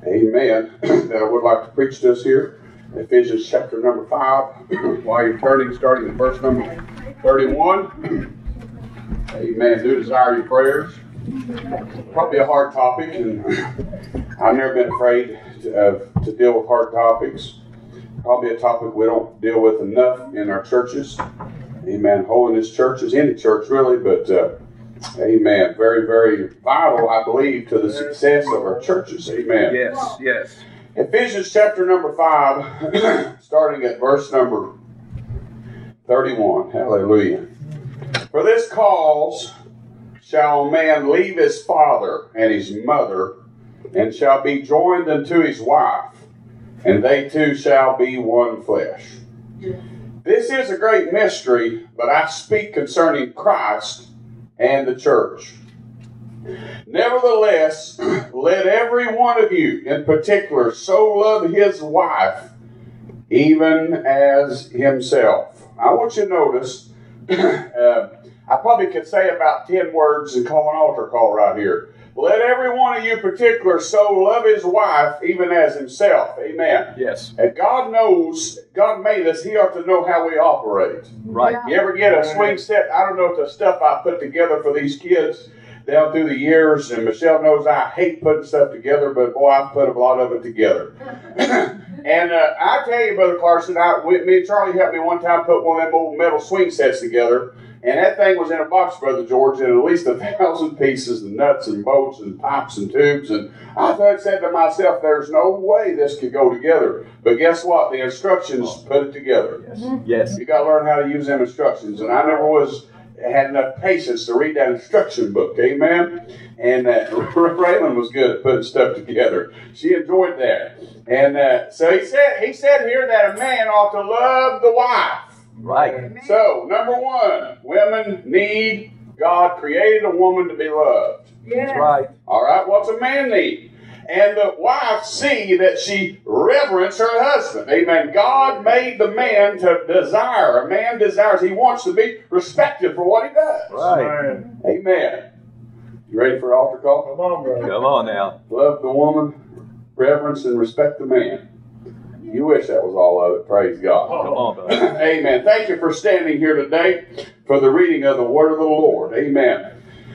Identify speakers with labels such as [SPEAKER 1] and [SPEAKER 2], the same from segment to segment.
[SPEAKER 1] Amen. That I would like to preach to us here. Ephesians chapter number 5. While you're turning, starting at verse number 31. Amen. Do desire your prayers. Probably a hard topic, and I've never been afraid to deal with hard topics. Probably a topic we don't deal with enough in our churches. Amen. Holiness churches, any church really, but amen. Very, very vital, I believe, to the success of our churches. Amen.
[SPEAKER 2] Yes, yes.
[SPEAKER 1] Ephesians chapter number 5, starting at verse number 31. Hallelujah. For this cause shall a man leave his father and his mother, and shall be joined unto his wife, and they two shall be one flesh. This is a great mystery, but I speak concerning Christ and the church. Nevertheless, let every one of you in particular so love his wife, even as himself. I want you to notice, I probably could say about 10 words and call an altar call right here. Let every one of you in particular so love his wife, even as himself. Amen.
[SPEAKER 2] Yes.
[SPEAKER 1] And God knows, God made us, he ought to know how we operate.
[SPEAKER 2] Right.
[SPEAKER 1] You ever get a swing set? I don't know if the stuff I put together for these kids down through the years, and Michelle knows I hate putting stuff together, but boy, I've put a lot of it together. And I tell you, Brother Carson, me and Charlie helped me one time put one of them old metal swing sets together, and that thing was in a box, Brother George, and at least 1,000 pieces, and nuts and bolts and pipes and tubes, and I said to myself, there's no way this could go together. But guess what? The instructions put it together.
[SPEAKER 2] Yes.
[SPEAKER 1] You got to learn how to use them instructions, and I never had enough patience to read that instruction book. Amen. And Raylan was good at putting stuff together. She enjoyed that. And so he said here that a man ought to love the wife.
[SPEAKER 2] Right.
[SPEAKER 1] So, number one, women need, God created a woman to be loved.
[SPEAKER 3] Yes.
[SPEAKER 2] That's right.
[SPEAKER 1] All right, what's a man need? And the wife see that she reverence her husband. Amen. God made the man to desire. A man desires. He wants to be respected for what he does.
[SPEAKER 2] Right.
[SPEAKER 1] Amen. You ready for an altar call?
[SPEAKER 3] Come on, brother.
[SPEAKER 2] Come on now.
[SPEAKER 1] Love the woman, reverence and respect the man. You wish that was all of it. Praise God.
[SPEAKER 2] Come on, brother.
[SPEAKER 1] Amen. Thank you for standing here today for the reading of the Word of the Lord. Amen.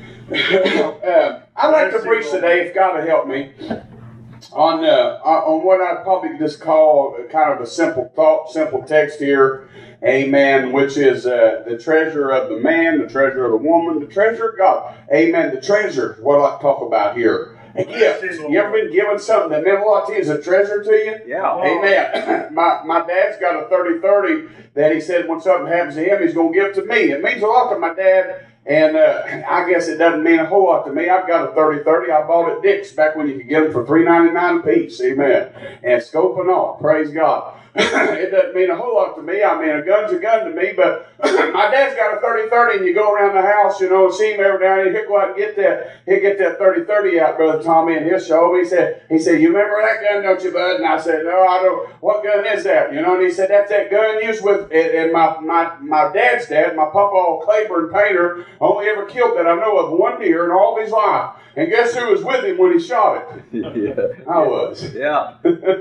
[SPEAKER 1] I'd like to preach today, if God will help me, on what I'd probably just call kind of a simple thought, simple text here. Amen. Which is the treasure of the man, the treasure of the woman, the treasure of God. Amen. The treasure is what I talk about here. A gift. You ever been given something that meant a lot to you as a treasure to you?
[SPEAKER 2] Yeah.
[SPEAKER 1] Amen. My dad's got a 30-30 that he said when something happens to him, he's going to give to me. It means a lot to my dad, and I guess it doesn't mean a whole lot to me. I've got a 30-30. I bought at Dick's back when you could get them for $3.99 a piece. Amen. And scope and all. Praise God. It doesn't mean a whole lot to me. I mean, a gun's a gun to me, but my dad's got a 30-30, and you go around the house, you know, and see him every now and then. He'll go out and get that. He'll get that 30-30 out, Brother Tommy, and he'll show me. He said, you remember that gun, don't you, bud? And I said, no, I don't. What gun is that? You know, and he said, that's that gun used with, and my dad's dad, my papa, Claiborne Painter, only ever killed that I know of one deer in all of his life. And guess who was with him when he shot it?
[SPEAKER 2] Yeah.
[SPEAKER 1] I was.
[SPEAKER 2] Yeah.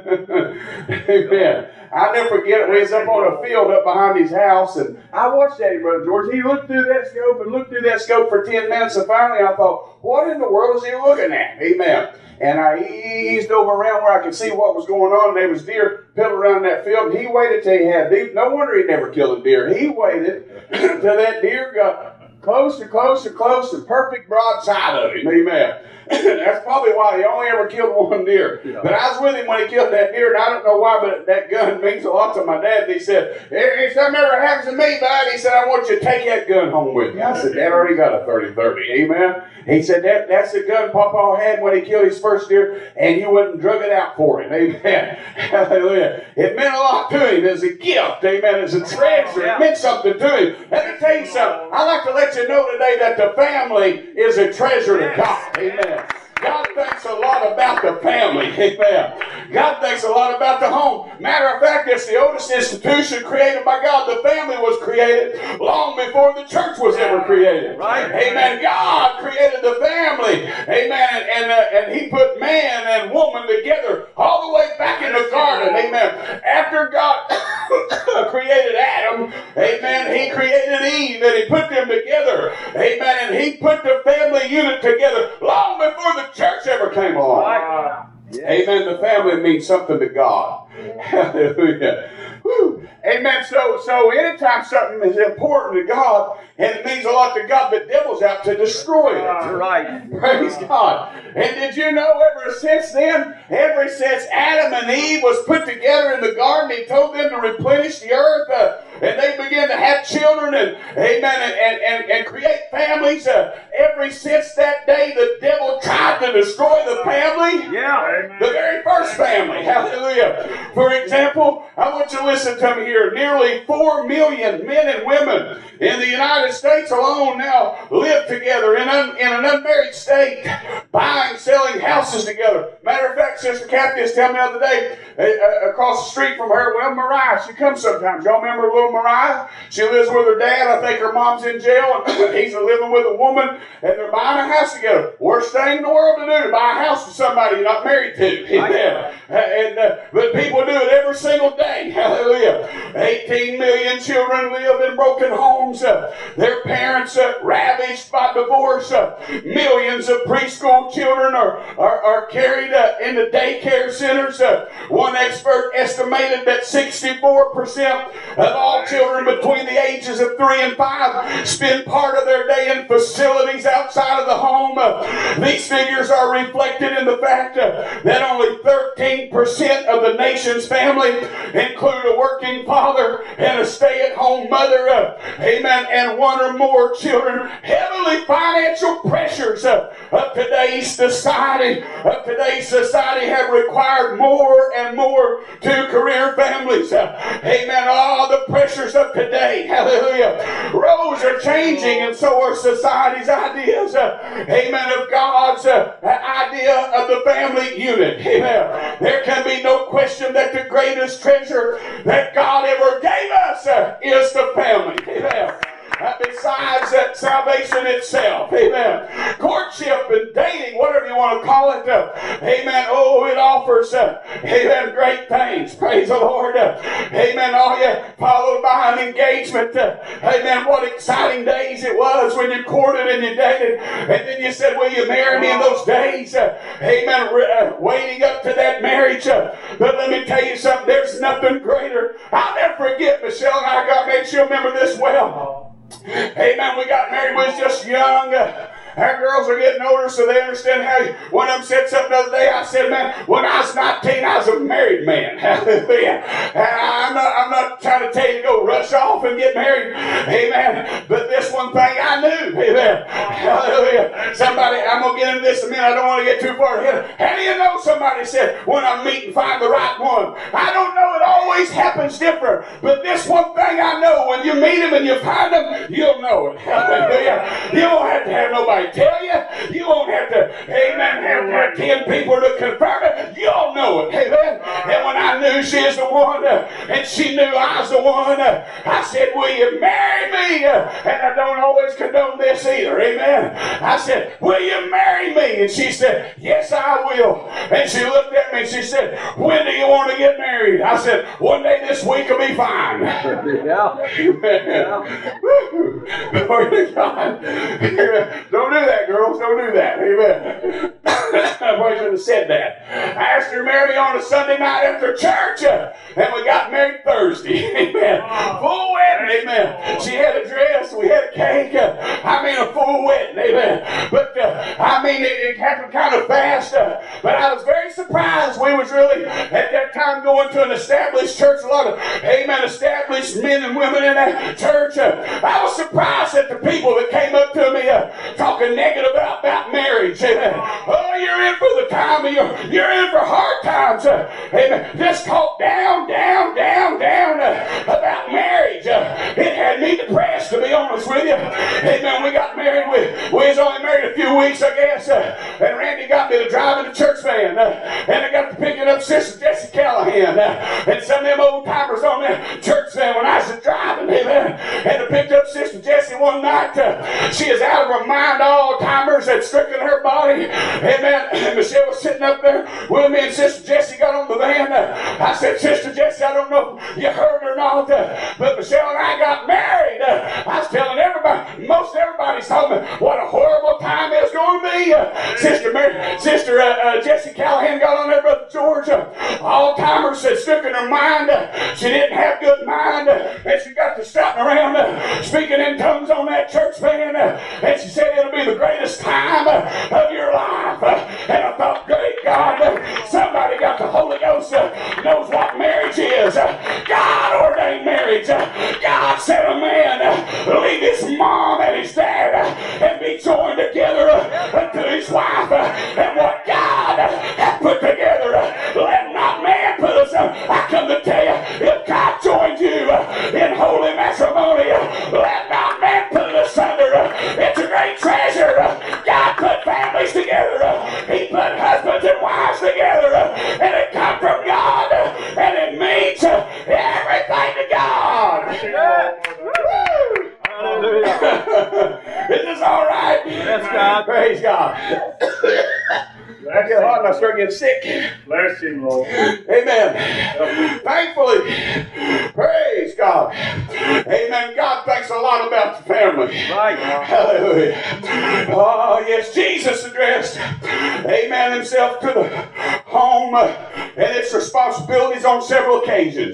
[SPEAKER 1] Amen. I'll never forget it. We was up on a field up behind his house, and I watched Daddy, Brother George. He looked through that scope and looked through that scope for 10 minutes, and finally I thought, what in the world is he looking at? Amen. And I eased over around where I could see what was going on, and there was deer piled around that field, and he waited till he had deep. No wonder he never killed a deer. He waited till that deer got closer, perfect broadside of him. Amen. That's probably why he only ever killed one deer. Yeah. But I was with him when he killed that deer, and I don't know why, but that gun means a lot to my dad. And he said, if something ever happens to me, bud, he said, I want you to take that gun home with you. I said, Dad already got a 30-30. Amen. He said, that's the gun Papa had when he killed his first deer, and you went and drug it out for him. Amen. Hallelujah. It meant a lot to him as a gift. Amen. As a treasure. It meant something to him. Let me tell you something. I'd like to let you know today that the family is a treasure to God. Amen. God thinks a lot about the family. Amen. God thinks a lot about the home. Matter of fact, it's the oldest institution created by God. The family was created long before the church was ever created.
[SPEAKER 2] Right.
[SPEAKER 1] Amen. God created the family. Amen. And He put man and woman together all the way back in the garden. Amen. After God created Adam, amen, He created Eve and He put them together. Amen. And He put the family unit together long before the church ever came along.
[SPEAKER 2] Right. Yes.
[SPEAKER 1] Amen. The family means something to God. Hallelujah. Whew. Amen. So anytime something is important to God and it means a lot to God, the devil's out to destroy it.
[SPEAKER 2] You're right.
[SPEAKER 1] Praise God. And did you know ever since then, ever since Adam and Eve was put together in the garden, He told them to replenish the earth, and they began to have children and amen and create families. Ever since that day, the devil tried to destroy the family.
[SPEAKER 2] Yeah.
[SPEAKER 1] The very first family. Hallelujah. For example, I want you to listen to me here. Nearly 4 million men and women in the United States alone now live together in an unmarried state, buying, selling houses together. Matter of fact, Sister Kathy was telling me the other day, across the street from her, well, Mariah, she comes sometimes. Y'all remember little Mariah? She lives with her dad. I think her mom's in jail, and he's living with a woman, and they're buying a house together. Worst thing in the world to do, to buy a house with somebody you're not married to. Amen. But people do it every single day. Hallelujah. 18 million children live in broken homes. Their parents ravaged by divorce. Millions of preschool children are carried into daycare centers. One expert estimated that 64% of all children between the ages of 3 and 5 spend part of their day in facilities outside of the home. These figures are reflected in the fact that only 13% of the nation's family include a working father and a stay-at-home mother, amen, and one or more children. Heavily financial pressures of today's society have required more and more two-career families. Amen. All the pressures of today, hallelujah. Roles are changing, and so are society's ideas, amen, of God's idea of the family unit. Amen. There can be no question that the greatest treasure that God ever gave us is the family. Amen. Besides that salvation itself, amen. Courtship and dating, whatever you want to call it, amen. Oh, it offers, amen, great things. Praise the Lord. Amen. Oh, yeah, followed by an engagement. Amen. What exciting days it was when you courted and you dated, and then you said, will you marry me in those days? Amen. Waiting up to that marriage. But let me tell you something, there's nothing greater. I'll never forget, Michelle and I got married. She'll remember this well. Amen. We got married when we was just young. Our girls are getting older, so they understand how one of them said something the other day. I said, man, when I was 19, I was a married man. Hallelujah. I'm not trying to tell you to go rush off and get married. Amen. But this one thing I knew. Amen. Hallelujah. I'm going to get into this in a minute. I don't want to get too far ahead. How do you know somebody said, when I meet and find the right one? I don't know. It always happens different. But this one thing I know, when you meet him and you find him, you'll know it. Hallelujah. You won't have to have nobody tell you. You won't have to, amen, have 10 people to confirm it. You'll know it. Amen. And when I knew she was the one, and she knew I was the one, I said, will you marry me? And I don't always condone this either. Amen. I said, will you marry me? And she said, yes, I will. And she looked at me and she said, when do you want to get married? I said, one day this week will be fine.
[SPEAKER 2] Yeah.
[SPEAKER 1] Amen. Glory to God. Don't do that, girls. Don't do that. Amen. I probably should have said that. I asked her to marry me on a Sunday night after church, and we got married Thursday. Amen. Full wedding. Amen. She had a dress. We had a cake. I mean, a full wedding. Amen. But, I mean, it happened kind of fast. But I was very surprised. We was really, at that time, going to an established church. A lot of, amen, established men and women in that church. I was surprised at the people that came up to me talking negative about marriage. Amen. Oh, you're in for the time of you're in for hard times. Amen. Just talk down about marriage. It had me depressed, to be honest with you. Amen. We got married. We was only married a few weeks, I guess. And Randy got me to drive in the church van. And I got to picking up Sister van. And some of them old timers on that church van when I was driving, amen, and I picked up Sister Jessie one night. She is out of her mind. All timers had stricken her body. Amen. And Michelle was sitting up there with me, and Sister Jessie got on the van. I said, Sister Jessie, I don't know if you heard or not, but Michelle and I got married. I was telling everybody, most everybody's told me what a horrible time it's going to be. Sister Jessie Callahan got on there, Brother George. All timers had stricken her mind. She didn't have good mind, and she got to shouting around, speaking in tongues on that church van, and she said it'll be the greatest time of your life. And I thought, great God, somebody got the Holy Ghost, knows what marriage is. God ordained marriage. God said a man leave his mom and his dad and be joined together unto his wife. And what God hath put together, let not man put us. I come to tell you, if God joined you in holy matrimony, let not man put it asunder. It's a great treasure. God put families together. He put husbands and wives together, and it comes from God, and it means everything to God. Is this all right?
[SPEAKER 2] Yes, God.
[SPEAKER 1] Praise God. I get hot and I start getting sick.
[SPEAKER 3] Bless him, Lord.
[SPEAKER 1] Amen. Thankfully, praise God. Amen. God thinks a lot about the family.
[SPEAKER 2] Right.
[SPEAKER 1] Hallelujah. Oh, yes, Jesus addressed, amen, himself to the home and its responsibilities on several occasions.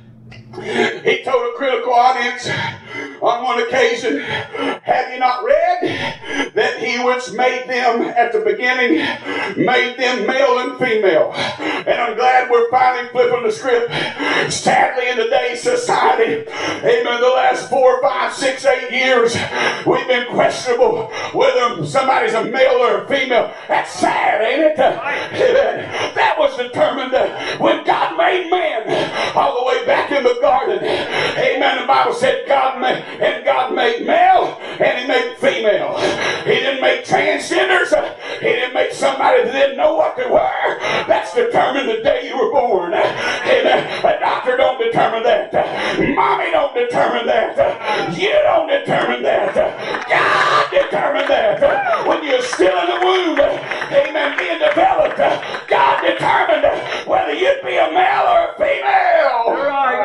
[SPEAKER 1] He told a critical audience on one occasion, have you not read that he which made them at the beginning made them male and female? And I'm glad we're finally flipping the script. Sadly, in today's society, amen, the last 4, 5, 6, 8 years, we've been questionable whether somebody's a male or a female. That's sad, ain't it? That was determined when God made man all the way back in the garden. Amen. The Bible said God made male and he made female. He didn't make transgenders. He didn't make somebody that didn't know what they were. That's determined the day you were born. Amen. A doctor don't determine that. Mommy don't determine that. You don't determine that. God determined that. When you're still in the womb, amen, being developed, God determined whether you'd be a male or a female.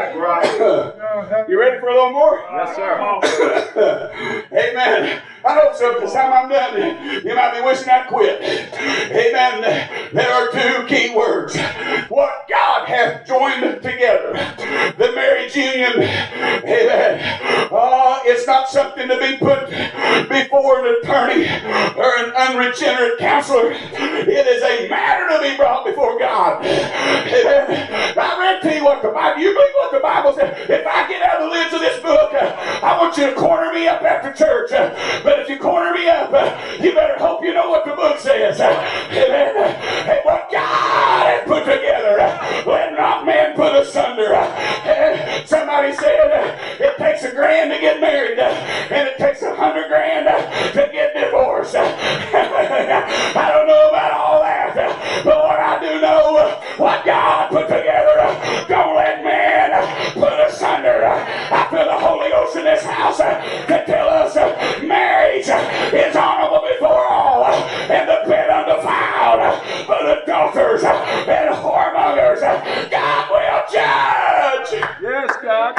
[SPEAKER 3] Right.
[SPEAKER 1] You ready for a little more?
[SPEAKER 2] Yes, sir.
[SPEAKER 1] Amen. I hope so, because time I'm done, you might be wishing I'd quit. Amen. There are 2 key words. What God hath joined together. The marriage union. Amen. It's not something to be put before an attorney or an unregenerate counselor. It is a matter to be brought before God. Amen. I read to you what the Bible, you believe what the Bible says? If I get out of the lids of this book, I want you to corner me up after church. But if you corner me up, you better hope you know what the book says. Amen. And what God has put together, let not man put asunder. Somebody said it takes $1,000 to get married, and it takes $100,000 to get divorced. I don't know about all that, but what I do know, what God put together, don't let man put asunder. I feel the Holy Ghost in this house to tell us marriage is honorable before all, and the bed undefiled, but adulterers and whoremongers, God will judge.
[SPEAKER 2] Yes, God.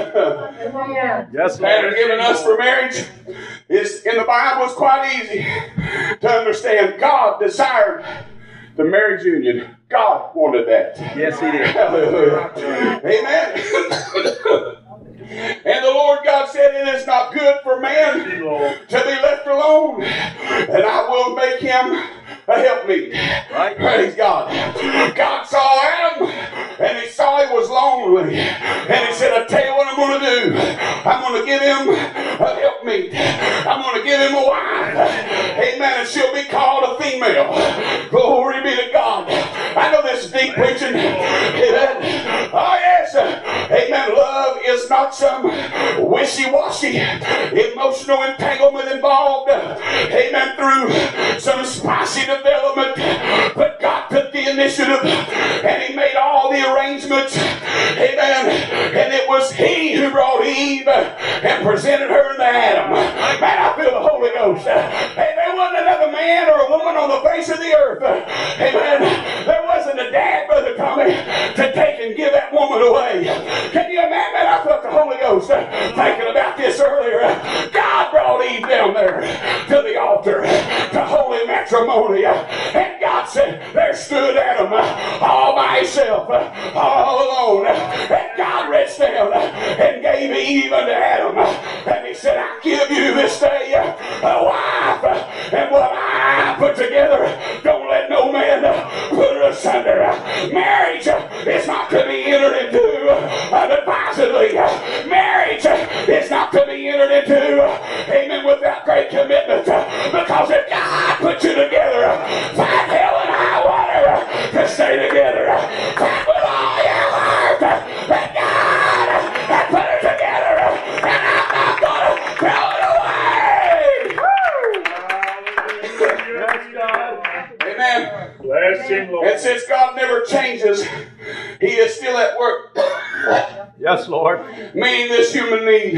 [SPEAKER 2] Yes,
[SPEAKER 1] Pattern
[SPEAKER 2] Lord.
[SPEAKER 1] given us for marriage is in the Bible is quite easy to understand. God desired the marriage union. God wanted that.
[SPEAKER 2] Yes, He did.
[SPEAKER 1] Hallelujah. Amen. And the Lord God said, it is not good for man to be left alone, and I will make him a helpmeet.
[SPEAKER 2] Right.
[SPEAKER 1] Praise God. God saw Adam, and he saw he was lonely, and he said, I tell you what I'm going to do. I'm going to give him a helpmeet. I'm going to give him a wife. Amen. And she'll be called a female. Glory be to God. I know this is deep preaching. Amen. Oh, yes. Amen. Love is not some wishy-washy emotional entanglement involved. Amen. Through some spicy development. But God took the initiative initiative, and he made all the arrangements. Amen. And it was he who brought Eve and presented her to Adam. Man, I feel the Holy Ghost. Hey, there wasn't another man or a woman on the face of the earth. Amen. There wasn't a dad, Brother Tommy, to take and give that woman away. Can you imagine? I felt the Holy Ghost thinking about this earlier. God brought Eve down there to the altar to holy matrimony. And God said, there stood Adam all by himself, all alone. And God reached down and gave Eve unto Adam. And he said, I give you this day a wife. And what I put together, don't let no man put it asunder. Marriage is not to be entered into unadvisedly. Marriage is not to be entered into, amen, without great commitment. Because if God put you together, fight hell and high water to stay together. Fight with all your heart that God has put it together, and I'm not going to throw it away. Amen.
[SPEAKER 3] Bless him, Lord.
[SPEAKER 1] And since God never changes, he is still at work.
[SPEAKER 2] Yes, Lord.
[SPEAKER 1] Meeting this human need.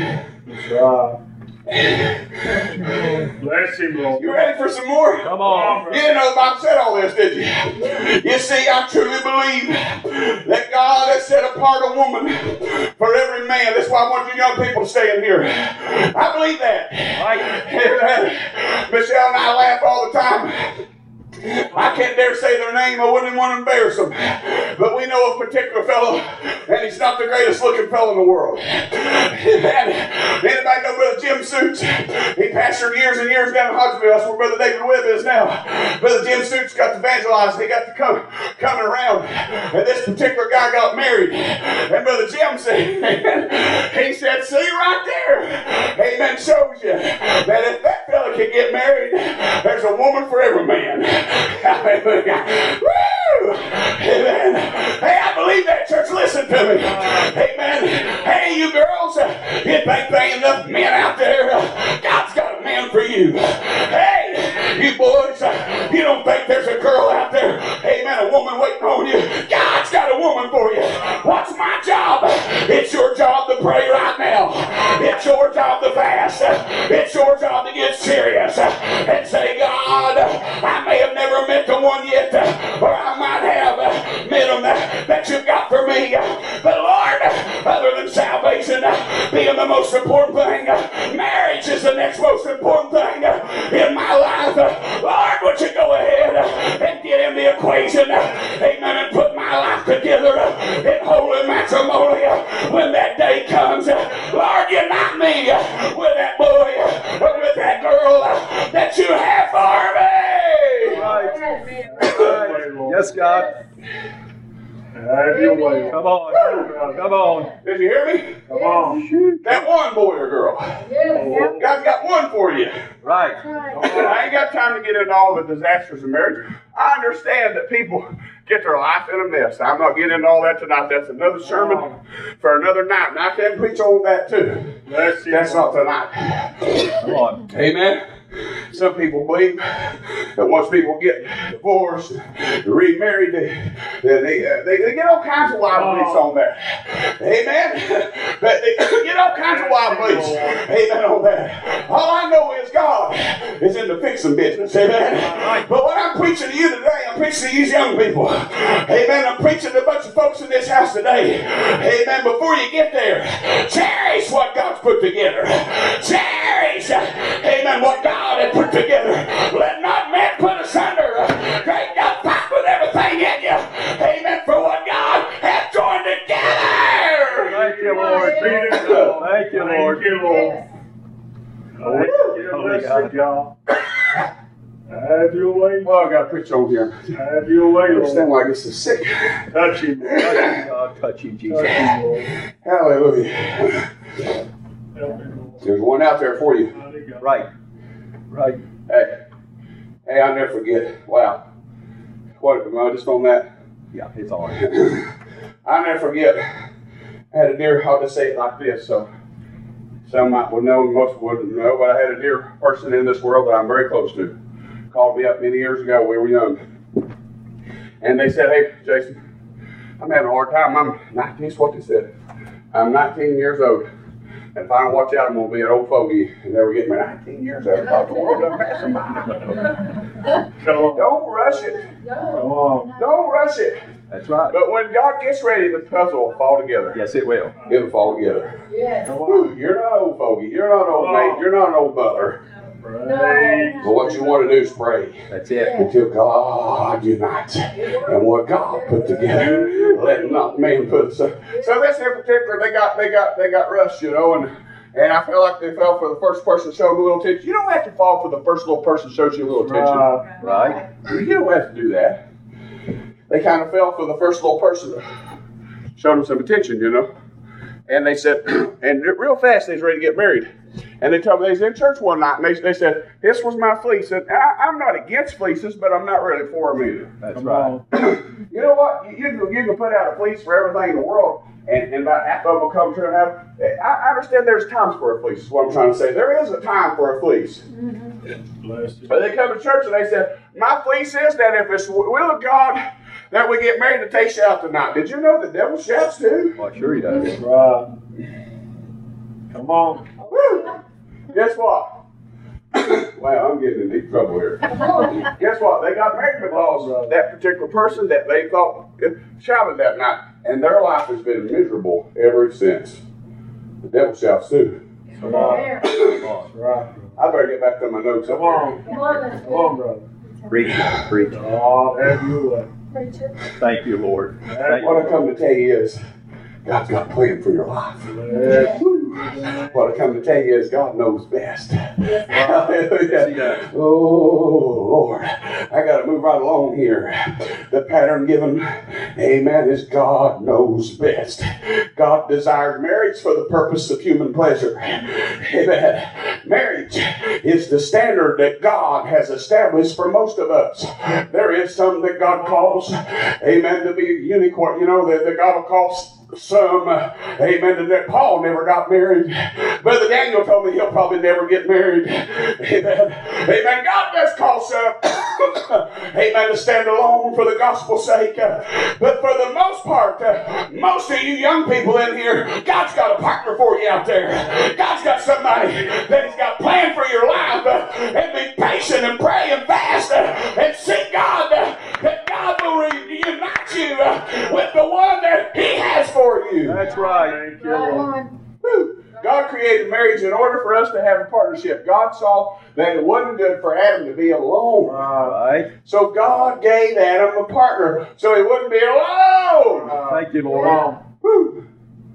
[SPEAKER 3] Bless him, Lord.
[SPEAKER 1] You ready for some more?
[SPEAKER 2] Come on.
[SPEAKER 1] You didn't know the Bible said all this, did you? You see, I truly believe that God has set apart a woman for every man. That's why I want you young people to stay in here. I believe that. Amen. Michelle and I laugh all the time. I can't dare say their name. I wouldn't want to embarrass them. But we know a particular fellow, and he's not the greatest looking fellow in the world. Anybody know Brother Jim Suits? He pastored years and years down in Hodgesville. That's where Brother David Webb is now. Brother Jim Suits got to evangelize. He got to coming around. And this particular guy got married. And Brother Jim said, he said, see right there. Amen. Shows you that if that fella can get married, there's a woman for every man. Hallelujah. Woo! Amen. Hey, I believe that, church. Listen to me. Amen. Hey, you girls, you think there ain't enough men out there? God's got a man for you. Hey, you boys, you don't think there's a girl out there? Amen. A woman waiting on you. God's got a woman for you. What's my job? It's your job to pray right now. It's your job to fast. It's your job to get serious and say, God, I may have never met the one yet, or I might have met them that you've got for me. But Lord, other than salvation being the most important thing, marriage is the next most important thing in my life. Lord, would you go ahead and get in the equation, amen, and put my life together in holy matrimony when that day comes. Lord, unite me with that boy or with that girl that you have for me.
[SPEAKER 2] Yes, God.
[SPEAKER 3] Have your way.
[SPEAKER 2] Come on. Come on.
[SPEAKER 1] Did you hear me?
[SPEAKER 3] Come on.
[SPEAKER 1] That one boy or girl. God's got one for you.
[SPEAKER 2] Right.
[SPEAKER 1] I ain't got time to get into all the disasters of marriage. I understand that people get their life in a mess. I'm not getting into all that tonight. That's another sermon for another night. And I can preach on that too. That's not tonight.
[SPEAKER 2] Come on.
[SPEAKER 1] Amen. Some people believe that once people get divorced, remarried, they get all kinds of wild beliefs on that. Amen. But they get all kinds of wild beliefs. Amen on that. All I know is God is in the fixing business. Amen. But what I'm preaching to you today, I'm preaching to you young people. Amen. I'm preaching to a bunch of folks in this house today. Amen. Before you get there, cherish what God's put together. Cherish, amen, what God had put together. Let not man put asunder. Great God, fight with everything in you. Amen. For what God has joined together.
[SPEAKER 2] Thank you, Lord. Thank you, Lord.
[SPEAKER 3] Thank you, Lord. Thank you, blessed God. Have your way.
[SPEAKER 1] Well, I got to preach over here.
[SPEAKER 3] Have your way,
[SPEAKER 1] I understand
[SPEAKER 3] Lord.
[SPEAKER 1] why this is sick.
[SPEAKER 3] Touch him, Lord.
[SPEAKER 2] God, touch you, Jesus.
[SPEAKER 3] Touch him, Lord.
[SPEAKER 1] Hallelujah.
[SPEAKER 3] Help me, Lord.
[SPEAKER 1] There's one out there for you.
[SPEAKER 3] Mighty God.
[SPEAKER 2] Right. Right.
[SPEAKER 1] Hey, I'll never forget. Wow. What, am I just on that?
[SPEAKER 2] Yeah, it's on.
[SPEAKER 1] I'll never forget. I had a dear, I'll just say it like this, so some might would know, most wouldn't know, but I had a dear person in this world that I'm very close to. Called me up many years ago, we were young. And they said, hey, Jason, I'm having a hard time. I'm 19, is what they said. I'm 19 years old. And if I don't watch out, I'm going to be an old fogey and never get me 19 years old. I thought the world doesn't pass them by. Don't rush it.
[SPEAKER 3] Come on.
[SPEAKER 1] Don't rush it.
[SPEAKER 2] That's right.
[SPEAKER 1] But when God gets ready, the puzzle will fall together.
[SPEAKER 2] Yes, it will.
[SPEAKER 1] It'll fall together.
[SPEAKER 4] Yes.
[SPEAKER 3] Come
[SPEAKER 1] Whew,
[SPEAKER 3] on.
[SPEAKER 1] you're not an old fogey. You're not an old mate. You're not an old butler.
[SPEAKER 3] Praise.
[SPEAKER 1] But what you want to do is pray
[SPEAKER 2] That's it.
[SPEAKER 1] until God unites. And what God put together, let not man put. So this in particular, they got rushed, you know, and I feel like they fell for the first person that showed them a little attention. You don't have to fall for the first little person that shows you a little attention.
[SPEAKER 2] Right?
[SPEAKER 1] You don't have to do that. They kind of fell for the first little person that showed them some attention, you know. And they said, and real fast, they was ready to get married. And they told me, they was in church one night, and they said, this was my fleece. And I'm not against fleeces, but I'm not really for them either.
[SPEAKER 2] That's
[SPEAKER 3] Come
[SPEAKER 2] right.
[SPEAKER 3] on.
[SPEAKER 1] You know what? You can put out a fleece for everything in the world, and about half of them will come turn out. I understand there's times for a fleece, is what I'm trying to say. There is a time for a fleece.
[SPEAKER 3] Bless you.
[SPEAKER 1] But they come to church and they said, my fleece is that if it's the will of God that we get married, to take shout tonight. Did you know the devil shouts too?
[SPEAKER 2] Well, sure he does.
[SPEAKER 3] Right. Come on.
[SPEAKER 1] Woo! Guess what? Wow, I'm getting in deep trouble here. Guess what? They got married because that particular person that they thought shouted that night, and their life has been miserable ever since. The devil shouts too.
[SPEAKER 3] Come on.
[SPEAKER 2] Come on.
[SPEAKER 3] Right.
[SPEAKER 1] I better get back to my notes.
[SPEAKER 3] Come on.
[SPEAKER 4] Come on,
[SPEAKER 3] Come on, brother.
[SPEAKER 2] Preach. Preach.
[SPEAKER 3] God, have your way.
[SPEAKER 4] preacher.
[SPEAKER 2] Thank you, Lord. Thank you.
[SPEAKER 1] What I come to tell you is, God's got a plan for your life.
[SPEAKER 3] Bless you.
[SPEAKER 1] What I come to tell you is, God knows best.
[SPEAKER 2] Yes, he
[SPEAKER 1] Hallelujah.
[SPEAKER 2] does.
[SPEAKER 1] Oh, Lord. I got to move right along here. The pattern given, amen, is God knows best. God desired marriage for the purpose of human pleasure. Amen. Marriage is the standard that God has established for most of us. There is some that God calls, amen, to be a unicorn. You know, that God will call some, amen, that Paul never got married. Brother Daniel told me he'll probably never get married. Amen. Amen. God does call some, amen, to stand alone for the gospel's sake. But for the most part, most of you young people in here, God's got a partner for you out there. God's got somebody that He's got planned for your life. And be patient and pray and fast and seek God, that God will reunite you with the one that He has for you.
[SPEAKER 2] That's right.
[SPEAKER 3] Thank you, Lord.
[SPEAKER 1] Whew. God created marriage in order for us to have a partnership. God saw that it wasn't good for Adam to be alone.
[SPEAKER 2] Right.
[SPEAKER 1] So God gave Adam a partner so he wouldn't be alone.
[SPEAKER 2] Thank you,
[SPEAKER 3] Come
[SPEAKER 2] Lord.
[SPEAKER 3] on.
[SPEAKER 1] Whew.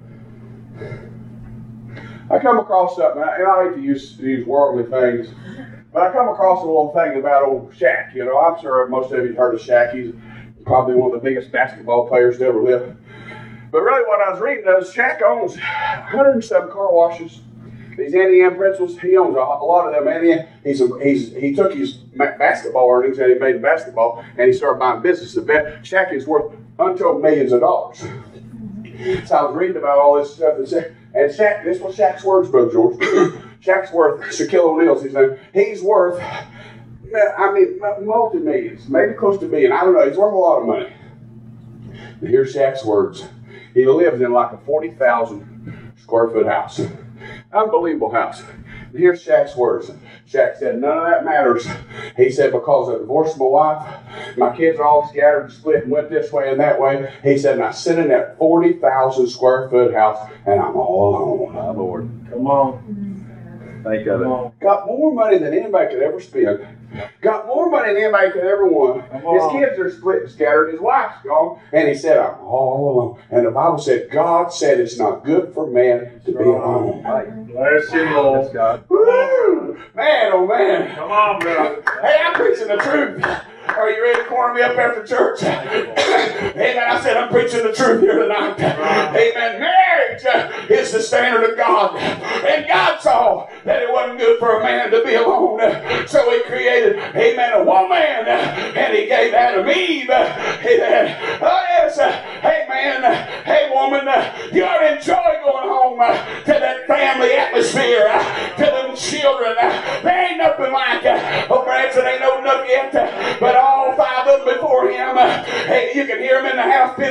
[SPEAKER 1] I come across something, and I hate to use worldly things, but I come across a little thing about old Shaq. You know, I'm sure most of you heard of Shaq. He's probably one of the biggest basketball players to ever live. But really what I was reading is Shaq owns 107 car washes. These Annie Ann pretzels, he owns a lot of them. Annie Ann, he took his basketball earnings that he made in basketball and he started buying businesses. Shaq is worth untold millions of dollars. So I was reading about all this stuff and Shaq, this was Shaq's words, Brother George. Shaq's worth, Shaquille O'Neal's his name, he's worth, I mean, multi-millions, maybe close to $1 billion. I don't know, he's worth a lot of money. But here's Shaq's words. He lives in like a 40,000 square foot house. Unbelievable house. And here's Shaq's words. Shaq said, none of that matters. He said, because I divorced my wife, my kids are all scattered and split and went this way and that way. He said, and I sit in that 40,000 square foot house and I'm all alone.
[SPEAKER 2] My Lord.
[SPEAKER 3] Come on.
[SPEAKER 2] Think of
[SPEAKER 3] Come
[SPEAKER 2] it.
[SPEAKER 3] on.
[SPEAKER 1] Got more money than anybody could ever spend. Got more money than anybody could ever want.
[SPEAKER 3] Come
[SPEAKER 1] His
[SPEAKER 3] on.
[SPEAKER 1] kids are split and scattered. His wife's gone. And he said, I'm all alone. And the Bible said, God said it's not good for man to be alone.
[SPEAKER 2] Right.
[SPEAKER 3] Bless you,
[SPEAKER 2] Yes,
[SPEAKER 3] Lord.
[SPEAKER 2] God.
[SPEAKER 1] Woo! Man, oh man.
[SPEAKER 3] Come on, brother.
[SPEAKER 1] Hey, I'm preaching the truth. Are you ready to corner me up after church? Amen. I said I'm preaching the truth here tonight. Amen. Marriage is the standard of God. And God saw that it wasn't good for a man to be alone. So He created, amen, a woman. And He gave Adam Eve. Amen. Oh, yes. Hey, man. Hey, woman. You ought to enjoy going home to that family atmosphere. To them children. There ain't nothing like, oh, perhaps it ain't old enough yet. But all 5 of them before him, hey,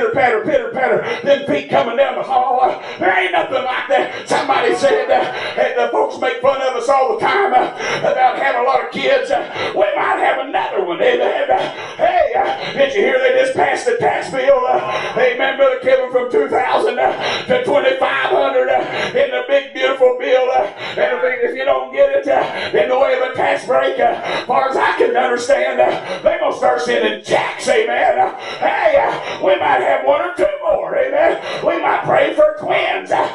[SPEAKER 1] pitter patter, them feet coming down the hall. There ain't nothing like that. Somebody said hey, the folks make fun of us all the time about having a lot of kids. We might have another one. Amen. Hey, did you hear they just passed the tax bill? Amen, Brother Kevin, from 2,000 to 2,500 in the big beautiful bill. And if you don't get it in the way of a tax break, as far as I can understand, they're going to start sending checks. Amen. Hey, we might have one or two more. Amen. We might pray for twins. God,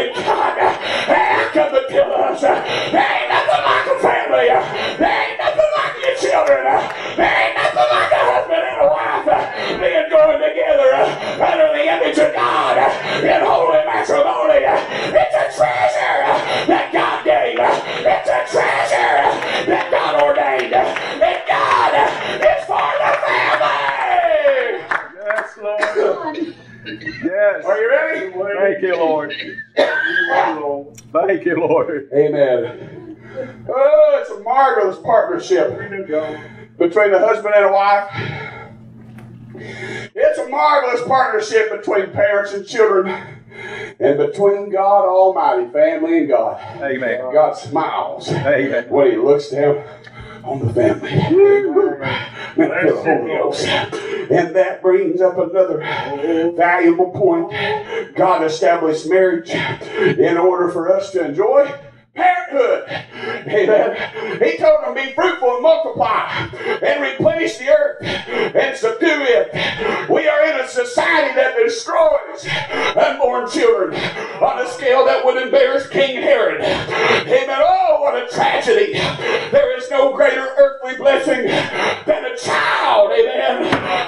[SPEAKER 1] come to tell us there ain't nothing like a family. There ain't nothing like your children. There ain't nothing like a husband and a wife being joined together under the image of God in holy matrimony. It's a treasure that God gave. It's a treasure that God ordained. And God is for the family.
[SPEAKER 2] Yes, Lord. Yes.
[SPEAKER 1] Are you ready?
[SPEAKER 2] Thank you, Lord. Thank you, Lord.
[SPEAKER 1] Amen. Oh, it's a marvelous partnership between a husband and a wife. It's a marvelous partnership between parents and children and between God Almighty, family and God.
[SPEAKER 2] Amen.
[SPEAKER 1] God smiles
[SPEAKER 2] Amen.
[SPEAKER 1] when He looks down on the family. The Holy Ghost. And that brings up another valuable point. God established marriage in order for us to enjoy parenthood. Amen. He told them, be fruitful and multiply and replenish the earth and subdue it. We are in a society that destroys unborn children on a scale that would embarrass King Herod. Amen. Oh, what a tragedy. There is no greater earthly blessing than a child. Amen.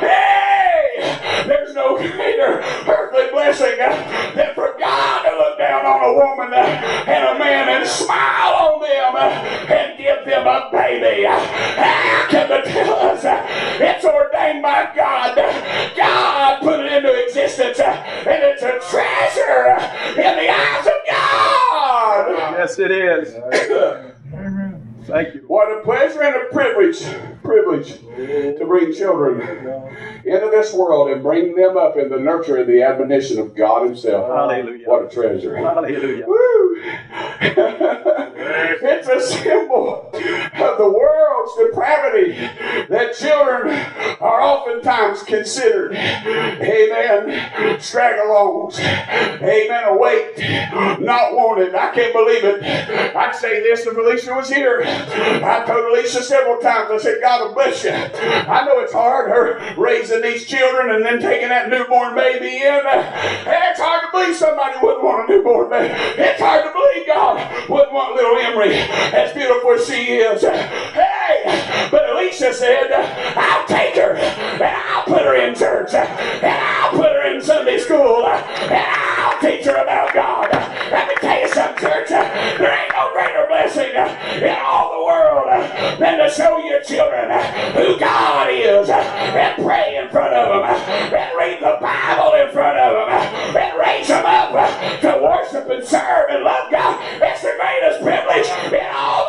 [SPEAKER 1] Hey, there's no greater earthly blessing than for God to look down on a woman and a man and smile on them and give them a baby. How can they tell us it's ordained by God? God put it into existence, and it's a treasure in the eyes of God.
[SPEAKER 2] Yes, it is. Thank you.
[SPEAKER 1] What a pleasure and a privilege to bring children into this world and bring them up in the nurture and the admonition of God Himself.
[SPEAKER 2] Hallelujah.
[SPEAKER 1] What a treasure.
[SPEAKER 2] Hallelujah.
[SPEAKER 1] Woo. It's a symbol of the world's depravity that children are oftentimes considered, amen, straggle-alongs, amen, await, not wanted. I can't believe it. I'd say this if Alicia was here. I told Alicia several times, I said, God will bless you. I know it's hard, her raising these children and then taking that newborn baby in. It's hard to believe somebody wouldn't want a newborn baby. It's hard to believe God wouldn't want little Emery, as beautiful as she is. Hey, but Alicia said, I'll take her and I'll put her in church and I'll put her in Sunday school and I'll teach her about God. Let me tell you something, church. There ain't no greater blessing in all the world than to show your children who God is and pray in front of them and read the Bible in front of them and raise them up to worship and serve and love God. It's the greatest privilege in all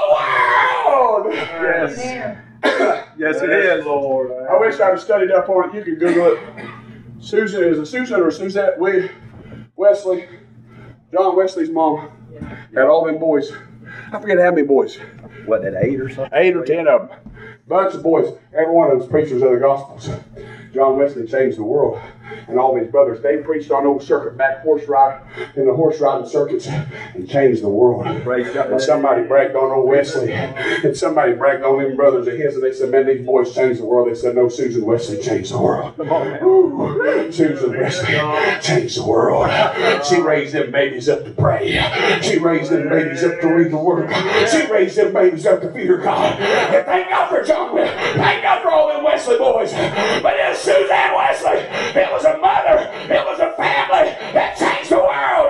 [SPEAKER 1] the world.
[SPEAKER 2] Yes. Yes, it is.
[SPEAKER 3] Lord.
[SPEAKER 1] I wish I'd have studied up on it. You can Google it. Susan, is it Susan or Suzette Wesley? John Wesley's mom had all them boys. I forget how many boys.
[SPEAKER 2] What, at 8 or something?
[SPEAKER 1] 8 or 10 of them. Bunch of boys. Every one of them was preachers of the Gospels. John Wesley changed the world. And all his brothers, they preached on old circuit back horse ride in the horse riding circuits and changed the world. And somebody bragged on old Wesley. And somebody bragged on them brothers of his, and they said, man, these boys changed the world. They said, no, Susan Wesley changed the world. Ooh, Susan Wesley changed the world. She raised them babies up to pray. She raised them babies up to read the Word of God. She raised them babies up to fear God. And thank God for John Wesley. Thank God for all them Wesley boys. But it was Suzanne Wesley. It was a mother. It was a family that changed the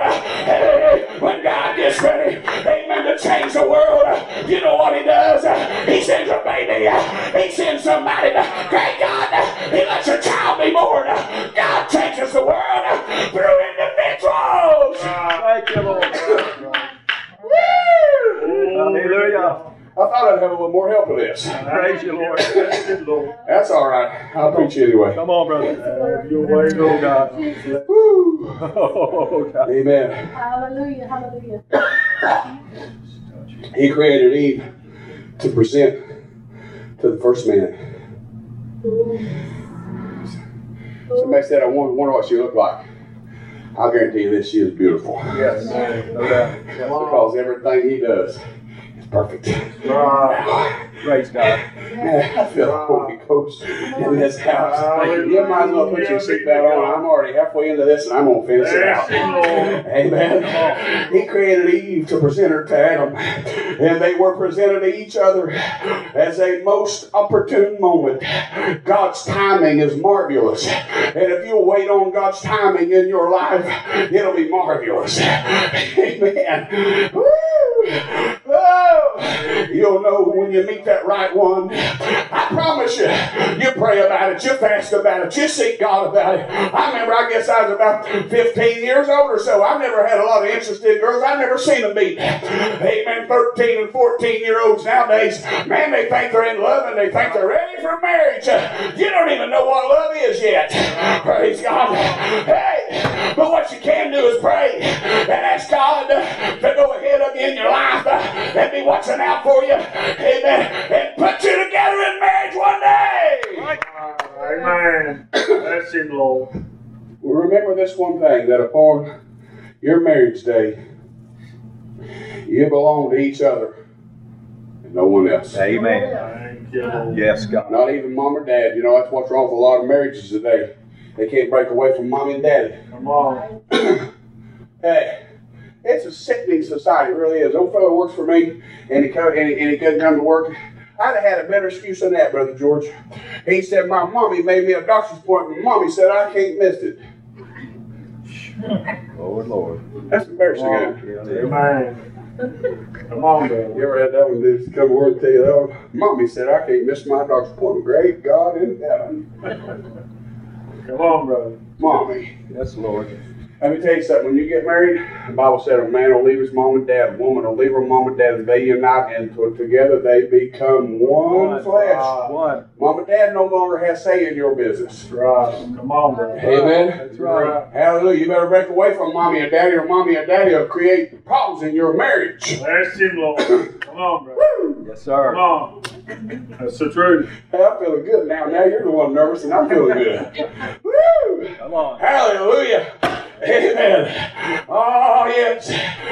[SPEAKER 1] world. When God gets ready, amen, to change the world, you know what He does? He sends a baby. He sends somebody. Thank God. He lets a child be born. God changes the world through individuals.
[SPEAKER 2] Thank you, Lord.
[SPEAKER 1] Woo!
[SPEAKER 2] Hallelujah.
[SPEAKER 1] I thought I'd have a little more help of this. this.
[SPEAKER 3] Praise you, Lord. Praise you, Lord.
[SPEAKER 1] That's all right. I'll preach anyway.
[SPEAKER 3] Come on, brother. Have your way, oh God.
[SPEAKER 1] Woo.
[SPEAKER 3] Oh, God.
[SPEAKER 1] Amen.
[SPEAKER 4] Hallelujah, hallelujah.
[SPEAKER 1] He created Eve to present to the first man. Somebody said, I wonder what she looked like. I'll guarantee you this, she is beautiful.
[SPEAKER 3] Yes, no doubt.
[SPEAKER 1] Because everything he does is perfect.
[SPEAKER 3] Praise God.
[SPEAKER 1] Man, I feel the Holy Ghost in this house. You might as well put your seatbelt on. I'm already halfway into this and I'm going to finish it out. Amen. He created Eve to present her to Adam. And they were presented to each other as a most opportune moment. God's timing is marvelous. And if you'll wait on God's timing in your life, it'll be marvelous. Amen. Woo! Oh, you'll know when you meet that right one. I promise you, you pray about it, you fast about it, you seek God about it. I remember, I guess I was about 15 years old or so. I've never had a lot of interest in girls. I've never seen them meet. Amen. 13 and 14-year-olds nowadays, man, they think they're in love and they think they're ready for marriage. You don't even know what love is yet. Praise God. Hey, but what you can do is pray and ask God to go ahead of you in your life and be watching out for you. Amen. And put you together in marriage one day.
[SPEAKER 3] Amen. Bless him, Lord.
[SPEAKER 1] Well, remember this one thing, that upon your marriage day, you belong to each other and no one else.
[SPEAKER 3] Amen. Thank you, Lord. Yes, God.
[SPEAKER 1] Not even mom or dad. You know, that's what's wrong with a lot of marriages today. They can't break away from mommy and daddy.
[SPEAKER 3] Come on.
[SPEAKER 1] Hey, it's a sickening society, it really is. Old fellow works for me, and he couldn't come to work. I'd have had a better excuse than that, Brother George. He said, my mommy made me a doctor's appointment. Mommy said I can't miss it.
[SPEAKER 3] Lord.
[SPEAKER 1] That's embarrassing.
[SPEAKER 3] Amen. Come on, brother.
[SPEAKER 1] You ever had that one dude come over and tell you that one? Mommy said I can't miss my doctor's appointment. Great God in heaven.
[SPEAKER 3] Come on, brother.
[SPEAKER 1] Mommy.
[SPEAKER 3] Yes, Lord.
[SPEAKER 1] Let me tell you something. When you get married, the Bible said a man will leave his mom and dad. A woman will leave her mom and dad, and they unite, and together they become one flesh.
[SPEAKER 3] One.
[SPEAKER 1] Mom and dad no longer have say in your business.
[SPEAKER 3] Right. Come on, brother.
[SPEAKER 1] Amen.
[SPEAKER 3] That's right.
[SPEAKER 1] Hallelujah. You better break away from mommy and daddy, or mommy and daddy will create problems in your marriage.
[SPEAKER 3] Bless him, Lord. Come on, brother. Yes, sir. Come on. That's the truth.
[SPEAKER 1] Hey, I'm feeling good now. Now you're the one nervous, and I'm feeling good. Woo!
[SPEAKER 3] Come on.
[SPEAKER 1] Hallelujah. Amen. Oh, yes.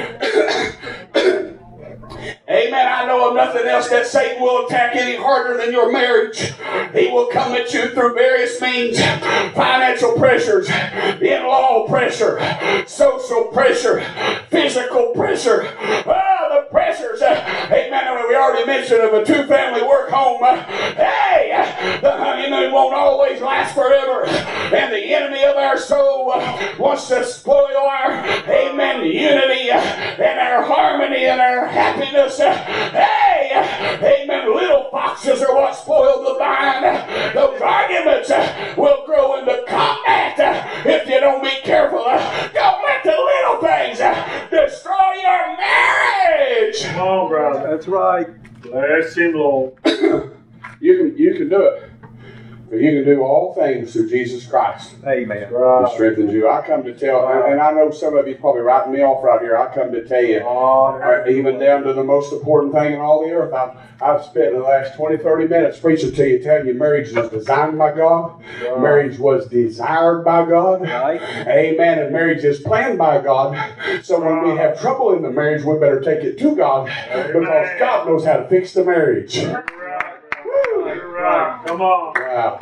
[SPEAKER 1] Amen. I know of nothing else that Satan will attack any harder than your marriage. He will come at you through various means. Financial pressures, in-law pressure, social pressure, physical pressure. The pressures. Amen. I mean, we already mentioned of a two-family work home. Hey, the honeymoon won't always last forever. And the enemy of our soul wants to spoil our, amen, unity and our harmony and our happiness. Hey, amen, little foxes are what spoil the vine. Those arguments will grow into combat if you don't be careful. Don't let the little things destroy your marriage.
[SPEAKER 3] Come on, brother. That's right. Bless him, Lord.
[SPEAKER 1] You can do it. For you can do all things through Jesus Christ.
[SPEAKER 3] Amen.
[SPEAKER 1] Who strengthens you. I come to tell, and I know some of you probably writing me off right here. I come to tell you, even down to the most important thing in all the earth. I've spent the last 20, 30 minutes preaching to you, telling you marriage was designed by God. Marriage was desired by God.
[SPEAKER 3] Right.
[SPEAKER 1] Amen. And marriage is planned by God. So when we have trouble in the marriage, we better take it to God, because God knows how to fix the marriage.
[SPEAKER 3] Right. Come on.
[SPEAKER 1] Wow.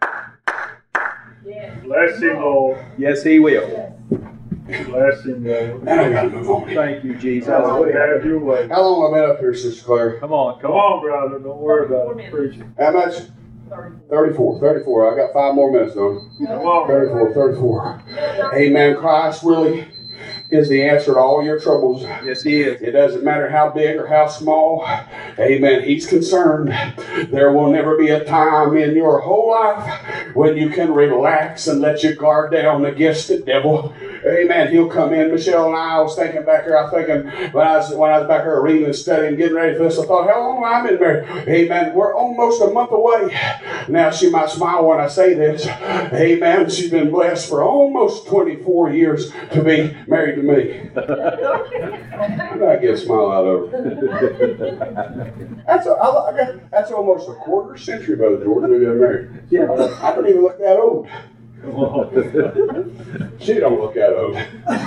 [SPEAKER 3] Bless him, Lord. Yes, he will. Bless him, Lord.
[SPEAKER 1] And I got to move on.
[SPEAKER 3] Thank you, Jesus. Have your way.
[SPEAKER 1] How long have I been up here, Sister Claire?
[SPEAKER 3] Come on, brother. Don't worry about it. Preaching.
[SPEAKER 1] How much? 34. I got 5 more minutes, though.
[SPEAKER 3] Come on.
[SPEAKER 1] 34. Amen. Christ really is the answer to all your troubles.
[SPEAKER 3] Yes, he is.
[SPEAKER 1] It doesn't matter how big or how small. Amen. He's concerned. There will never be a time in your whole life when you can relax and let your guard down against the devil. Amen. He'll come in. Michelle and I was thinking back here, when I was back here reading and studying, getting ready for this, I thought, how long have I been married? Amen. We're almost a month away. Now she might smile when I say this. Amen. She's been blessed for almost 24 years to be married to me. I get a smile out of her. That's almost a quarter century, Brother George, we've been married. Yeah. I don't even look that old. She don't look that old.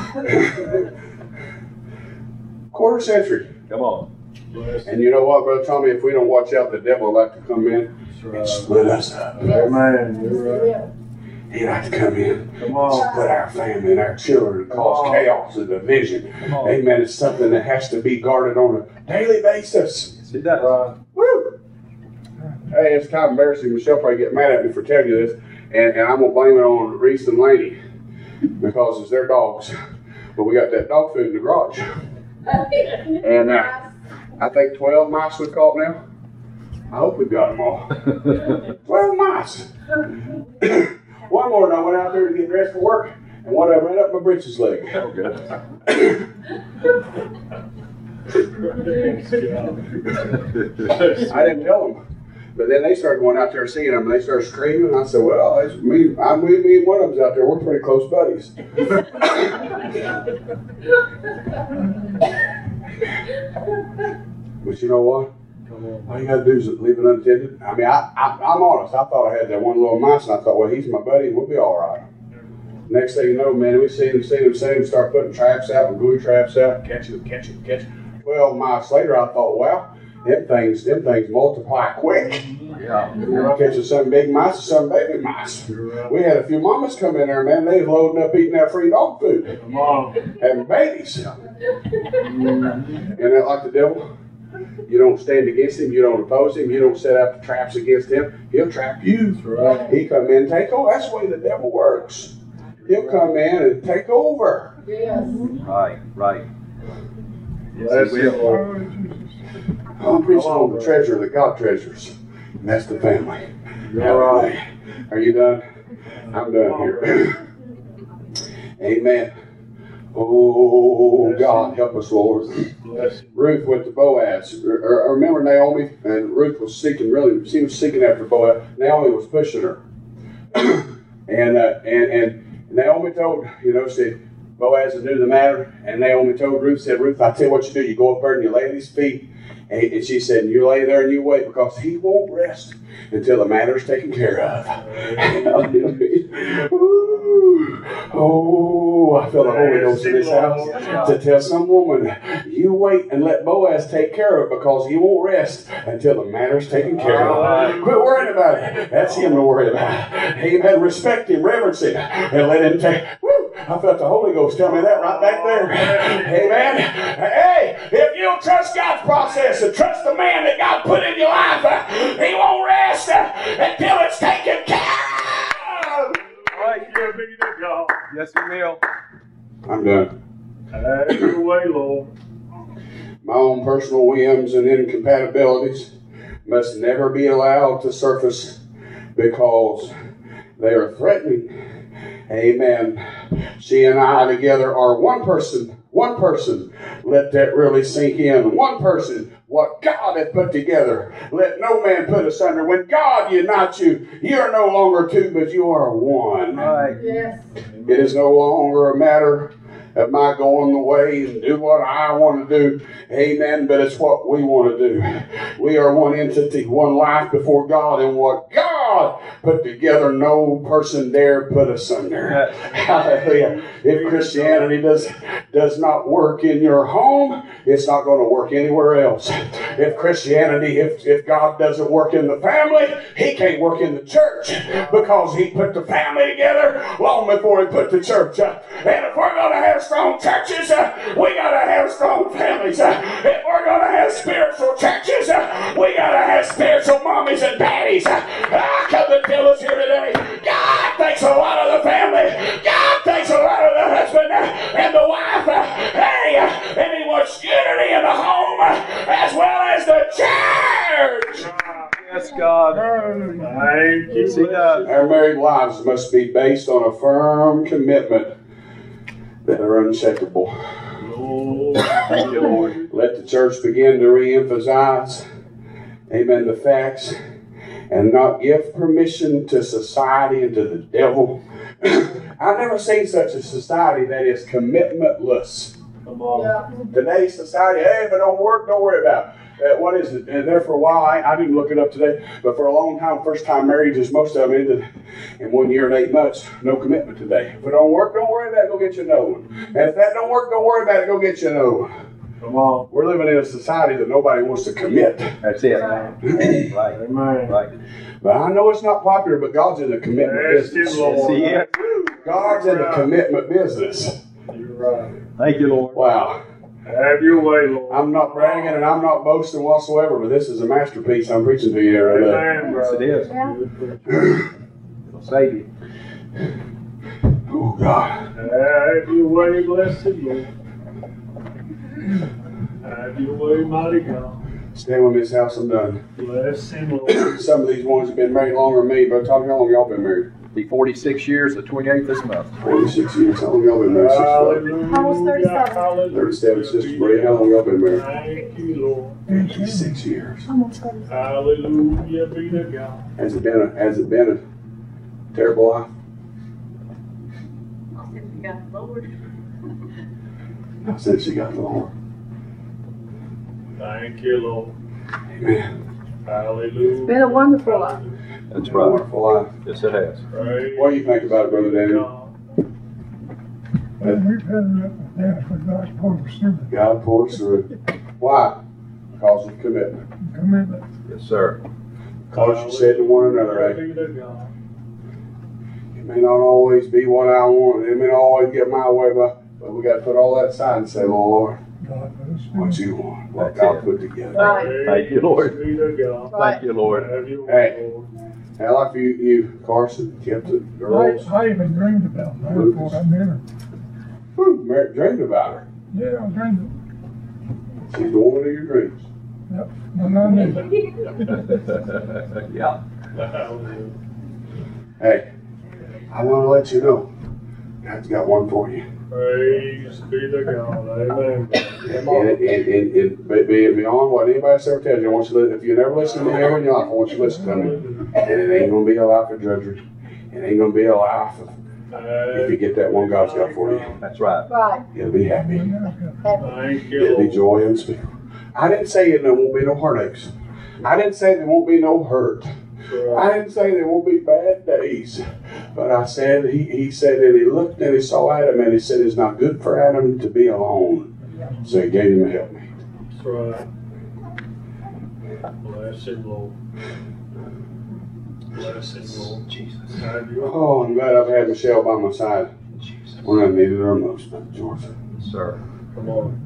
[SPEAKER 1] Quarter century.
[SPEAKER 3] Come on.
[SPEAKER 1] And you know what, Brother Tommy? If we don't watch out, the devil will like to come in and split us up.
[SPEAKER 3] Amen. You're right.
[SPEAKER 1] He likes to come in,
[SPEAKER 3] Come on.
[SPEAKER 1] split our family and our children, and cause chaos and division. Amen. It's something that has to be guarded on a daily basis.
[SPEAKER 3] See that?
[SPEAKER 1] Woo! Hey, it's kind of embarrassing. Michelle probably get mad at me for telling you this, and I'm going to blame it on Reese and Laney because it's their dogs. But we got that dog food in the garage. And I think 12 mice we've caught now. I hope we've got them all. 12 mice. One morning I went out there to get dressed for work, and one of them ran up my britches leg.
[SPEAKER 3] Oh, good.
[SPEAKER 1] I didn't tell them. But then they started going out there seeing them, and they started screaming. I said, well, it's me and one of them's out there. We're pretty close buddies. But you know what? All you got to do is leave it unattended. I mean, I'm honest. I thought I had that one little mouse, and I thought, well, he's my buddy, and we'll be all right. Next thing you know, man, we seen him, start putting traps out and buoy traps out, catch it. 12 miles later, I thought, wow, them things multiply quick.
[SPEAKER 3] Yeah.
[SPEAKER 1] You're catching some big mice and some baby mice. We had a few mamas come in there, man. They was loading up eating that free dog food.
[SPEAKER 3] Come on.
[SPEAKER 1] Having babies. Isn't that like the devil? You don't stand against him. You don't oppose him. You don't set up the traps against him. He'll trap you.
[SPEAKER 3] Right.
[SPEAKER 1] He come in and take over. That's the way the devil works. He'll come in and take over.
[SPEAKER 4] Yes.
[SPEAKER 3] Right.
[SPEAKER 1] Yes, he will. I'm preaching on the treasure that God treasures. And that's the family.
[SPEAKER 3] Right.
[SPEAKER 1] Are you done? I'm done here. Amen. Oh, God, help us, Lord. Ruth went to Boaz. Remember Naomi? And Ruth was seeking, she was seeking after Boaz. Naomi was pushing her. And Naomi told, said, Boaz knew the matter. And Naomi told Ruth, said, Ruth, I tell you what you do. You go up there and you lay at his feet. And she said, you lay there and you wait because he won't rest until the matter's taken care of. Oh, I feel the Holy Ghost in this house to tell some woman, you wait and let Boaz take care of it because he won't rest until the matter's taken care of. Quit worrying about it. That's him to worry about. Amen. Respect him, reverence him, and let him take. Woo! I felt the Holy Ghost tell me that right back there. Amen. Hey, if you'll trust God's process and trust the man that God put in your life, he won't rest until it's taken care of.
[SPEAKER 3] Yes, he will.
[SPEAKER 1] I'm done.
[SPEAKER 3] Have your way, Lord.
[SPEAKER 1] My own personal whims and incompatibilities must never be allowed to surface because they are threatening. Amen. She and I together are one person. One person. Let that really sink in. One person. What God hath put together, let no man put asunder. When God unites you, you are no longer two, but you are one.
[SPEAKER 3] Right.
[SPEAKER 4] Yes.
[SPEAKER 1] It is no longer a matter of my going the way and do what I want to do. Amen. But it's what we want to do. We are one entity, one life before God, and what God put together, no person dare put asunder. Hallelujah. If Christianity does not work in your home, it's not going to work anywhere else. If Christianity, if God doesn't work in the family, he can't work in the church because he put the family together long before he put the church. And if we're going to have strong churches, we got to have strong families. If we're going to have spiritual churches, we got to have spiritual mommies and daddies. I come to tell us here today, God thinks a lot of the family. God thinks a lot of the husband and the wife. Hey, and he wants unity in the home as well as the church.
[SPEAKER 3] Yes, God. Thank you. See that?
[SPEAKER 1] Our married lives must be based on a firm commitment that are unshakable.
[SPEAKER 3] Lord, thank you, Lord.
[SPEAKER 1] Let the church begin to re-emphasize, amen, the facts, and not give permission to society and to the devil. I've never seen such a society that is commitmentless.
[SPEAKER 3] Come on.
[SPEAKER 4] Yeah.
[SPEAKER 1] Today's society, hey, if it don't work, don't worry about it. What is it? And there for a while, I didn't look it up today, but for a long time, first-time marriages, most of them ended in 1 year and 8 months. No commitment today. If it don't work, don't worry about it. Go get you another one. And if that don't work, don't worry about it. Go get you another one.
[SPEAKER 3] Come on.
[SPEAKER 1] We're living in a society that nobody wants to commit.
[SPEAKER 2] That's it.
[SPEAKER 3] Right. Amen.
[SPEAKER 2] Right.
[SPEAKER 1] But I know it's not popular, but God's in the commitment
[SPEAKER 3] Yes,
[SPEAKER 1] business.
[SPEAKER 3] Lord.
[SPEAKER 2] See it?
[SPEAKER 1] God's in the commitment business.
[SPEAKER 3] You're right.
[SPEAKER 2] Thank you, Lord.
[SPEAKER 1] Wow.
[SPEAKER 3] Have your way, Lord.
[SPEAKER 1] I'm not bragging and I'm not boasting whatsoever, but this is a masterpiece I'm preaching to you right now.
[SPEAKER 3] Amen,
[SPEAKER 2] Yes, it
[SPEAKER 3] brother.
[SPEAKER 2] is.
[SPEAKER 4] Yeah.
[SPEAKER 2] It'll save you.
[SPEAKER 1] Oh, God.
[SPEAKER 3] Have your way, blessed Lord. Have your way, mighty God.
[SPEAKER 1] Stand with me, this house, I'm done.
[SPEAKER 3] Bless him, Lord.
[SPEAKER 1] Some of these ones have been married longer than me, but how long y'all been married?
[SPEAKER 2] Be 46 years, the 28th this month.
[SPEAKER 1] 46 years. How long y'all been married?
[SPEAKER 3] Hallelujah.
[SPEAKER 4] Almost 37.
[SPEAKER 3] Hallelujah.
[SPEAKER 1] 37, Sister Bree. How long y'all been married?
[SPEAKER 3] Thank you, Lord.
[SPEAKER 1] 56 years.
[SPEAKER 4] Almost 30.
[SPEAKER 3] Hallelujah be to God.
[SPEAKER 1] Has it been a terrible life? I said she got the Lord.
[SPEAKER 3] Thank you, Lord.
[SPEAKER 1] Amen.
[SPEAKER 3] Hallelujah.
[SPEAKER 4] It's been a wonderful life.
[SPEAKER 2] That's right.
[SPEAKER 1] Wonderful life.
[SPEAKER 2] Yes, it has.
[SPEAKER 3] Praise
[SPEAKER 1] What do you think about it, Brother Daniel?
[SPEAKER 3] God.
[SPEAKER 5] Well, we've had it up and down for God's purpose, through
[SPEAKER 1] God poured through. Why? Because of commitment.
[SPEAKER 5] the commitment.
[SPEAKER 2] Yes, sir.
[SPEAKER 1] Because you said to one another, right?
[SPEAKER 3] Hallelujah be to God.
[SPEAKER 1] It may not always be what I want. It may not always get my way, but we got to put all that aside and say, Lord,
[SPEAKER 5] God let us do
[SPEAKER 1] what
[SPEAKER 5] it.
[SPEAKER 1] you want, what
[SPEAKER 2] That's
[SPEAKER 1] God
[SPEAKER 2] it.
[SPEAKER 1] put together.
[SPEAKER 4] Right.
[SPEAKER 2] Thank you, Lord.
[SPEAKER 3] Praise be to God.
[SPEAKER 2] Thank you, Lord.
[SPEAKER 3] Have your
[SPEAKER 1] Hey.
[SPEAKER 3] way, Lord.
[SPEAKER 1] How like you, Carson, kept the girls.
[SPEAKER 5] I even dreamed about her before I met her.
[SPEAKER 1] Whew, dreamed about her.
[SPEAKER 5] Yeah, I dreamed
[SPEAKER 1] She's the woman of your dreams.
[SPEAKER 5] it. Yep. When I knew it.
[SPEAKER 2] Yeah.
[SPEAKER 3] Hallelujah.
[SPEAKER 1] Hey, I want to let you know, God's got one for you.
[SPEAKER 3] Praise be to God. Amen.
[SPEAKER 1] And beyond what anybody else ever tells you, I want you to, if you never listen to me ever in your life, I want you to listen to me. And it ain't going to be a life of drudgery. It ain't going to be a life of, if you get that one God's got for you,
[SPEAKER 2] That's right.
[SPEAKER 4] Right.
[SPEAKER 1] you'll be happy.
[SPEAKER 3] Thank you,
[SPEAKER 1] It'll be
[SPEAKER 3] Lord.
[SPEAKER 1] joy unspeakable. I didn't say there won't be no heartaches. I didn't say there won't be no hurt. I didn't say there won't be bad days. But I said, he said, and he looked and he saw Adam and he said, it's not good for Adam to be alone. So he gave him a helpmate.
[SPEAKER 3] That's right. Bless him, Lord. Bless him, Lord.
[SPEAKER 2] Jesus.
[SPEAKER 3] Have your way.
[SPEAKER 1] Oh, I'm glad I've had Michelle by my side
[SPEAKER 2] Jesus.
[SPEAKER 1] when I needed her most, George.
[SPEAKER 2] Yes, sir.
[SPEAKER 3] Come on.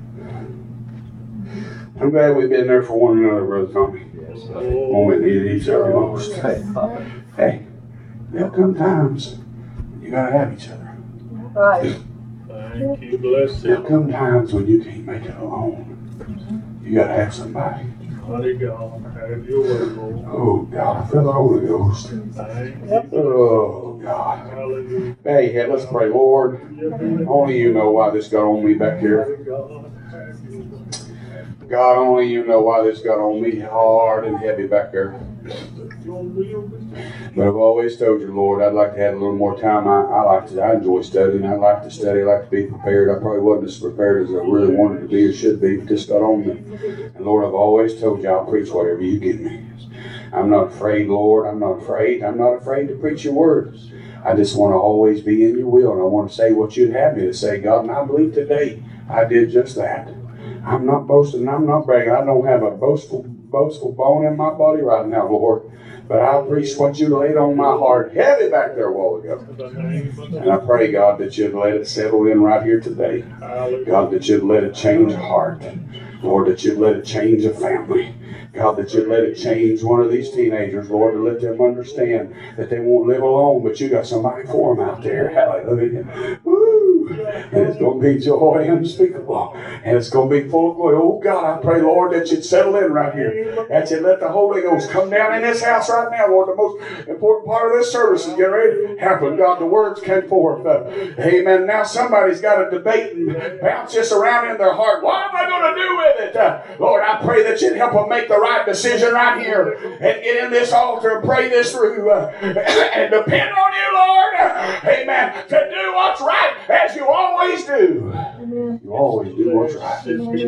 [SPEAKER 1] I'm glad we've been there for one another, Brother Tommy.
[SPEAKER 2] Yes, sir.
[SPEAKER 1] When we needed each other most.
[SPEAKER 2] Hey, Father.
[SPEAKER 1] Hey, there'll come times when you gotta have each other.
[SPEAKER 4] Right.
[SPEAKER 3] Thank you. Bless
[SPEAKER 1] There'll
[SPEAKER 3] him.
[SPEAKER 1] come times when you can't make it alone. You gotta have somebody.
[SPEAKER 3] Mighty God. Have your way, Lord.
[SPEAKER 1] Oh, God, I feel the Holy Ghost.
[SPEAKER 3] Thank you.
[SPEAKER 1] Oh, God.
[SPEAKER 3] Hallelujah.
[SPEAKER 1] Hey, let's pray, Lord. Only you know why this got on me back here.
[SPEAKER 3] Mighty God. Have your way.
[SPEAKER 1] God, only you know why this got on me hard and heavy back there.
[SPEAKER 3] Your will be done.
[SPEAKER 1] But I've always told you, Lord, I'd like to have a little more time. I enjoy studying. I like to study. I like to be prepared. I probably wasn't as prepared as I really wanted to be or should be, but this got on me. And Lord, I've always told you I'll preach whatever you give me. I'm not afraid, Lord. I'm not afraid. I'm not afraid to preach your words. I just want to always be in your will, and I want to say what you'd have me to say, God. And I believe today I did just that. I'm not boasting. I'm not bragging. I don't have a boastful bone in my body right now, Lord. But I preached what you laid on my heart heavy back there a while ago.
[SPEAKER 3] In the name of
[SPEAKER 1] And I pray, God, that you'd let it settle in right here today.
[SPEAKER 3] Hallelujah.
[SPEAKER 1] God, that you'd let it change a heart. Lord, that you'd let it change a family. God, that you'd let it change one of these teenagers, Lord, to let them understand that they won't live alone, but you got somebody for them out there. Hallelujah. Woo! And it's going going to be joy unspeakable. And it's going to be full of glory. Oh God, I pray, Lord, that you'd settle in right here. That you'd let the Holy Ghost come down in this house right now, Lord. The most important part of this service is getting ready to happen. God, the words came forth. Amen. Now somebody's got a debate and bounce this around in their heart. What am I going to do with it? Lord, I pray that you'd help them make the right decision right here and get in this altar and pray this through and depend on you, Lord. Amen. To do what's right as you always do. You always do what's right.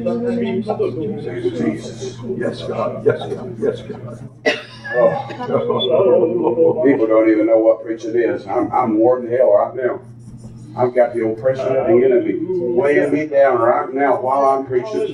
[SPEAKER 1] Jesus.
[SPEAKER 3] Yes, God. Yes, God. Yes, God.
[SPEAKER 1] Oh. People don't even know what preaching is. I'm more than hell right now. I've got the oppression of the enemy weighing me down right now while I'm preaching.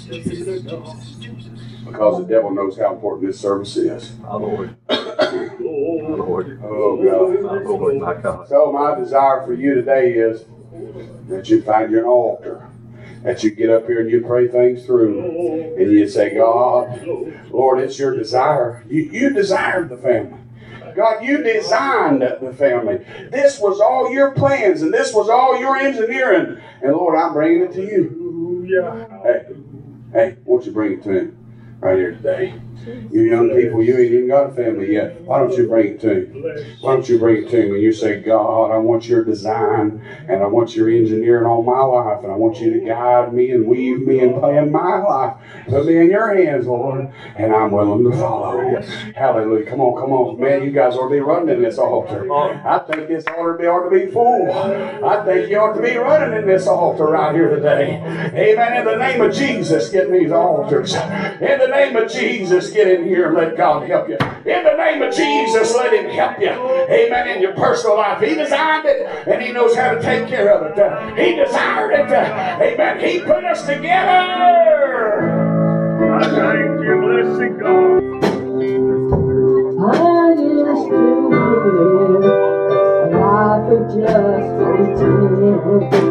[SPEAKER 1] Because the devil knows how important this service is.
[SPEAKER 3] Our Lord. Our Lord.
[SPEAKER 1] Oh, God.
[SPEAKER 3] Our Lord, my God.
[SPEAKER 1] So my desire for you today is that you find your altar. That you get up here and you pray things through. And you say, God, Lord, it's your desire. You desired the family. God, you designed the family. This was all your plans and this was all your engineering. And Lord, I'm bringing it to you. Hey, won't you bring it to him right here today? You young people, you ain't even got a family yet. Why don't you bring it to him? Why don't you bring it to him and you say, God, I want your design and I want your engineering on my life and I want you to guide me and weave me and plan my life. Put me in your hands, Lord, and I'm willing to follow. Hallelujah. Come on. Man, you guys ought to be running in this altar. I think this altar ought to be full. I think you ought to be running in this altar right here today. Amen. In the name of Jesus, get in these altars. In the name of Jesus, get in here and let God help you. In the name of Jesus, let him help you. Amen. In your personal life. He designed it and he knows how to take care of it. He desired it. Amen. He put us together.
[SPEAKER 3] I thank you, blessed God.
[SPEAKER 6] I used to live a life of just pretend.